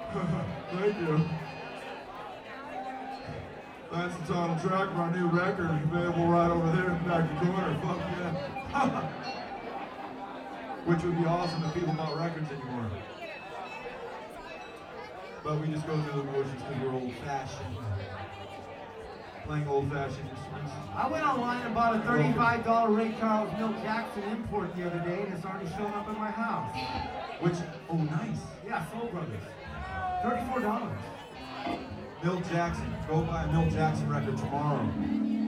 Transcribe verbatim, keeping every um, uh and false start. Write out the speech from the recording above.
Thank you. That's the title track of our new record, available right over there in the back corner. Fuck yeah. Which would be awesome if people bought records anymore. But we just go through the motions because we're old-fashioned. Playing old-fashioned instruments. I went online and bought a thirty-five dollar Ray Charles Milt Jackson import the other day, and it's already shown up in my house. Which, oh nice. Yeah, Soul Brothers. thirty-four dollars. Milt Jackson. Go buy a Milt Jackson record tomorrow.